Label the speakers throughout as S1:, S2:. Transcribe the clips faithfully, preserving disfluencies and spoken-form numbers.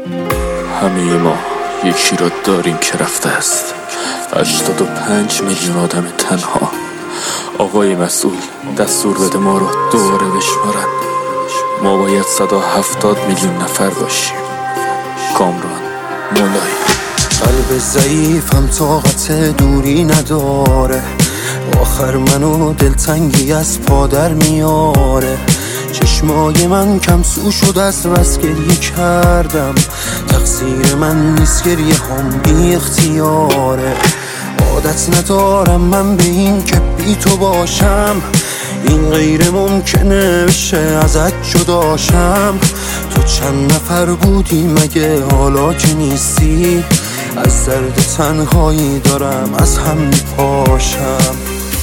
S1: همه ما یکی را داریم که رفته است. هشتاد و پنج میلیون آدم تنها. آقای مسئول دستور بده ما رو دوباره بشمارن. ما باید صد و هفتاد میلیون نفر باشیم. کامران مولایی.
S2: قلب ضعیفم طاقت دوری نداره، آخر منو دلتنگی از پادر میاره. چشمای من کم سو شد از بس گریه کردم، تقصیر من نیست گریه هم بی اختیاره. عادت ندارم من به این که بی تو باشم، این غیر ممکنه بشه ازت جداشم. تو چند نفر بودی مگه حالا که نیستی؟ از درد تنهایی دارم از هم میپاشم.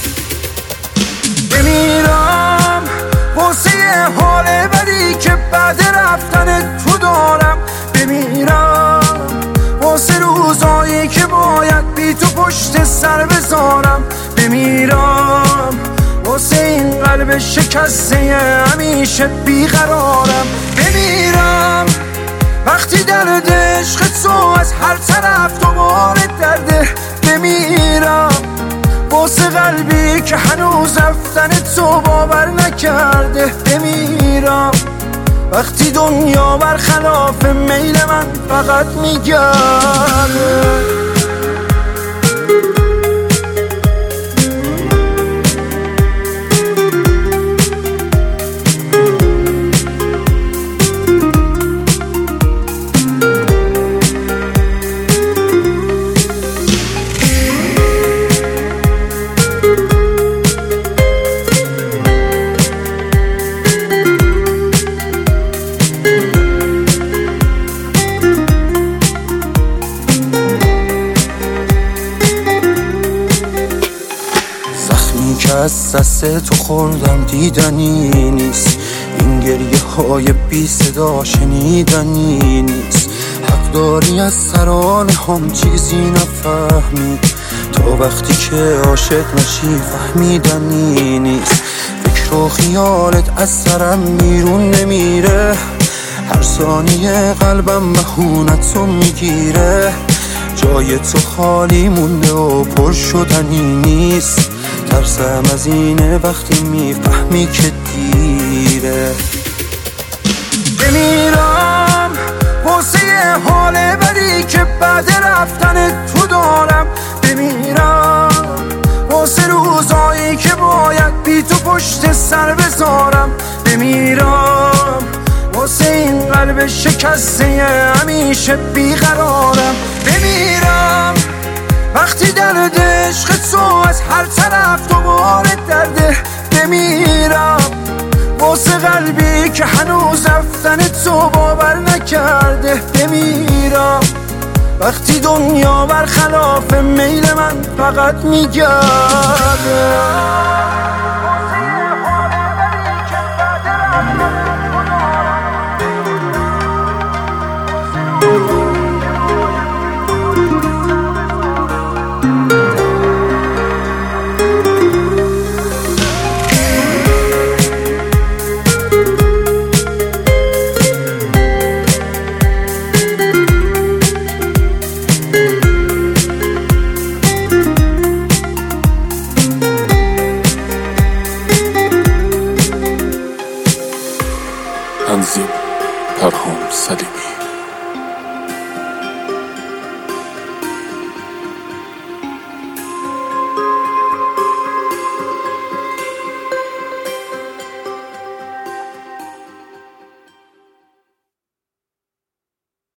S2: بمیرم واسه حال بدی که بعد رفتن تو دارم. بمیرم واسه روزایی که باید بی تو پشت سر بذارم. بمیرم واسه این قلب شکسته همیشه بیقرارم. بمیرم وقتی درد عشق تو از هر طرف دوباره درده. بمیرم واسه قلبی که هنوز رفتن تو باور نکرده. بمیرم وقتی دنیا برخلاف میل من فقط میگرده. که از دست تو خوردم دیدنی نیست، این گریه های بی صدا شنیدنی نیست. حق داری از سران هم چیزی نفهمی، تا وقتی که عاشق نشی فهمیدنی نیست. فکر و خیالت از سرم بیرون نمیره، هر ثانیه قلبم مهونتو میگیره. جای تو خالی مونده و پر شدنی نیست، ترسم از اینه وقتی میفهمی که دیره. بمیرم واسه حال بدی که بعد رفتن تو دارم. بمیرم واسه روزایی که باید بی تو پشت سر بذارم. بمیرم واسه این قلب شکسته همیشه بیقرارم. بمیرم وقتی درد عشق تو از هر طرف دوباره درده. بمیرم واسه قلبی که هنوز رفتن تو باور نکرده. بمیرم وقتی دنیا برخلاف میل من فقط میگرده.
S1: تنظیم پرهام سلیمی.